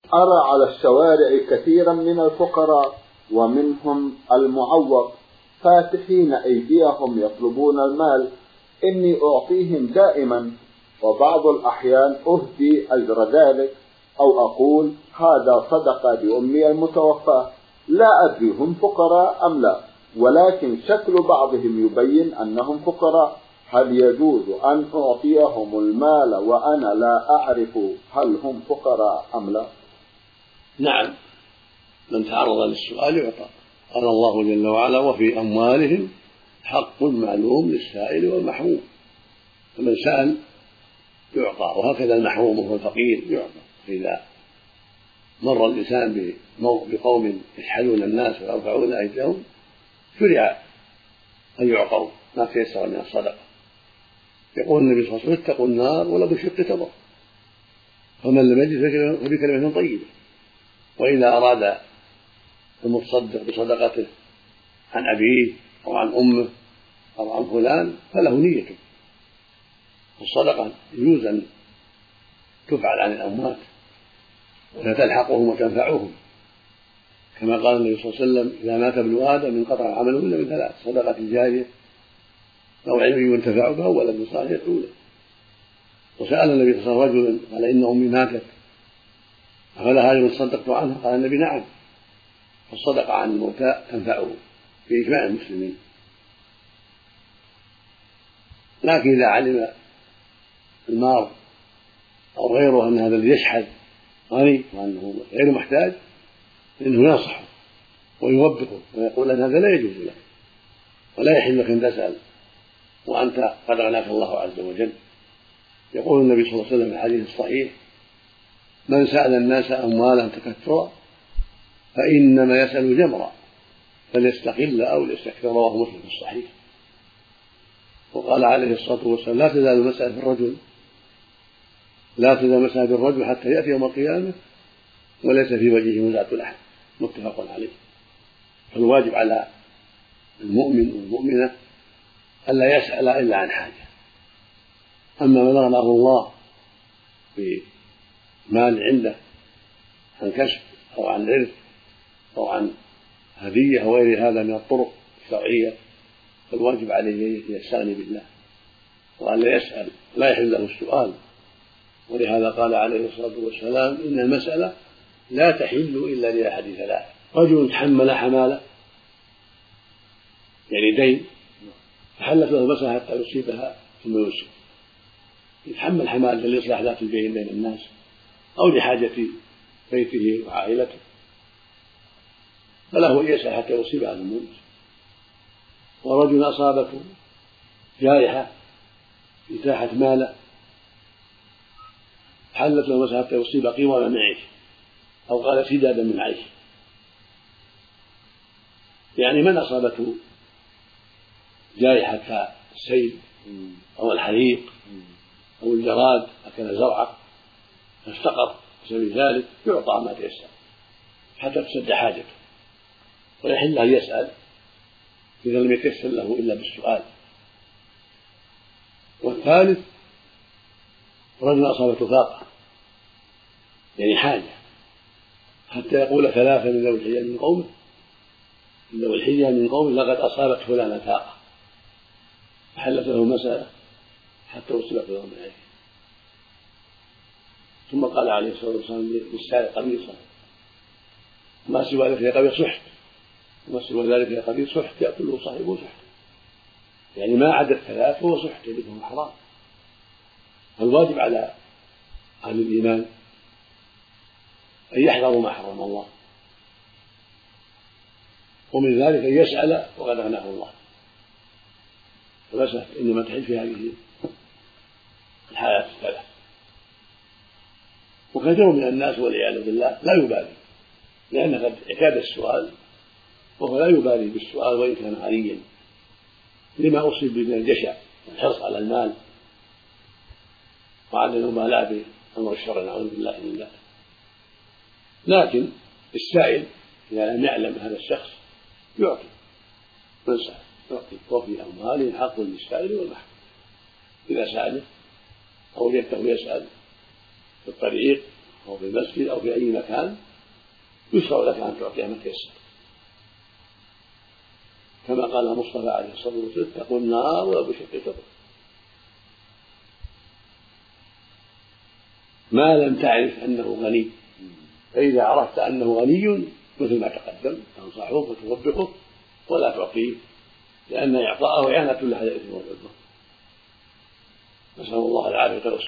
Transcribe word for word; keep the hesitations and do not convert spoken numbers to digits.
أرى على الشوارع كثيرا من الفقراء ومنهم المعوق فاتحين أيديهم يطلبون المال، إني أعطيهم دائما، وبعض الأحيان أهدي أجر ذلك أو أقول هذا صدقة لأمي المتوفاة، لا أدري هم فقراء أم لا، ولكن شكل بعضهم يبين أنهم فقراء، هل يجوز أن أعطيهم المال وأنا لا أعرف هل هم فقراء أم لا؟ نعم، من تعرض للسؤال يعطى. قال الله جل وعلا وفي أموالهم حق معلوم للسائل والمحروم، فمن سأل يعطى، وهكذا المحروم وهو الفقير يعطى. فإذا مر الإنسان بقوم يشحذون الناس ويرفعون أيديهم شرع أن يعطوا ما تيسر من الصدقة. يقول النبي صلى الله عليه وسلم اتقوا النار ولو بشق تمر، فمن لم يجد فبكلمة طيبة. وإذا أراد المتصدق بصدقته عن أبيه أو عن أمه أو عن فلان فله نيته. الصدقة يجوز أن تفعل عن الأموات ولا تلحقهم وتنفعهم، كما قال النبي صلى الله عليه وسلم إذا مات ابن آدم انقطع عمله إلا من ثلاث: صدقة جارية أو علم ينتفع به ولد صالح يدعو له. وسأل النبي صلى الله عليه وسلم رجلا قال إن أمي ماتت أفلا هذه صدقت عنها؟ قال النبي نعم، فالصدقة عن الموتى تنفعه بإجماع المسلمين. لكن إذا علم المار أو غيره أن هذا الذي يشحذ غني وأنه غير محتاج فإنه ينصحه ويوبخه ويقول أن هذا لا يجوز لك ولا يحل لك أن تسأل وأنت قد أغناك الله عز وجل. يقول النبي صلى الله عليه وسلم في الحديث الصحيح من سأل الناس أموالا تكثرا فإنما يسأل جمرا فليستقل أو ليستكثر، رواه مسلم في الصحيح. وقال عليه الصلاة والسلام لا تزال المسألة في الرجل لا تزال مسألة في الرجل حتى يأتي يوم القيامة وليس في وجهه مزعة لحم، متفق عليه. فالواجب على المؤمن والمؤمنة ألا يسأل إلا عن حاجة. أما من أغناه الله بمال عنده عن كسب أو عن إرث أو عن هدية أو غير هذا من الطرق الشرعية فالواجب عليه يستغني بالله وأن لا يسأل، لا يحل له السؤال. ولهذا قال عليه الصلاة والسلام إن المسألة لا تحل إلا لأحد ثلاث: رجل تحمل حمالة يعني دين فحلت له المسألة حتى يصيبها ثم يوسف، يتحمل حمالة لإصلاح ذات البين بين الناس أو لحاجة بيته وعائلته فله أن يسأل حتى يصيبها ثم يوسف. ورجل أصابته جائحة إتاحت ماله حلت له المسألة حتى يصيب قوامًا من عيشه أو قال سدادا من عيشه. يعني من أصابته جائحة كالسيل أو الحريق أو الجراد أكل زرعه فافتقر بسبب ذلك يعطى ما تيسر حتى تسد حاجته ويحل أن يسأل إذا لم يتيسر له إلا بالسؤال. والثالث رجل أصابته فاقة يعني حاجة حتى يقول ثلاثة من ذوي الحجة من قومه من ذوي الحجة من قومه لقد أصابت فلانا فاقة فحلت له المسألة حتى وصلت له من عيشه. ثم قال عليه الصلاة والسلام للسائل قميصا ما سوى ذلك يا قميص سحت وما سوى ذلك يا قميص سحت يأكله صاحبه سحت، يعني ما عدا الثلاث هو سحت لكم حرام. فالواجب على أهل الإيمان أن يحذروا ما حرم الله، ومن ذلك أن يسأل وقد أغناه الله. فالمسألة إنما تحل في هذه الحالات الثلاث. وكثير من الناس والعياذ بالله لا يبالي لأن قد اعتاد السؤال وهو لا يبالي بالسؤال وإن كان غنيا لما أصيب من الجشع والحرص على المال وعدم المبالاة بأمر الشرع نعوذ بالله من ذلك. لكن السائل إذا لم يعلم هذا الشخص يعطي من سأل يعطي وفي أموالهم حق للسائل والمحروم. إذا سأله أو وجدته يسأل في الطريق أو في المسجد أو في أي مكان يشرع لك أن تعطيه من تيسر، كما قال المصطفى عليه الصلاة والسلام: اتقوا النار ولو بشق تمرة. ما لم تعرف أنه غني، فإذا عرفت أنه غني مثل ما تقدم تنصحه وتوبخه ولا تعطيه، لأن إعطاءه إعانة لهذا الإثم والعدوان. نسأل الله العافية والسلامة.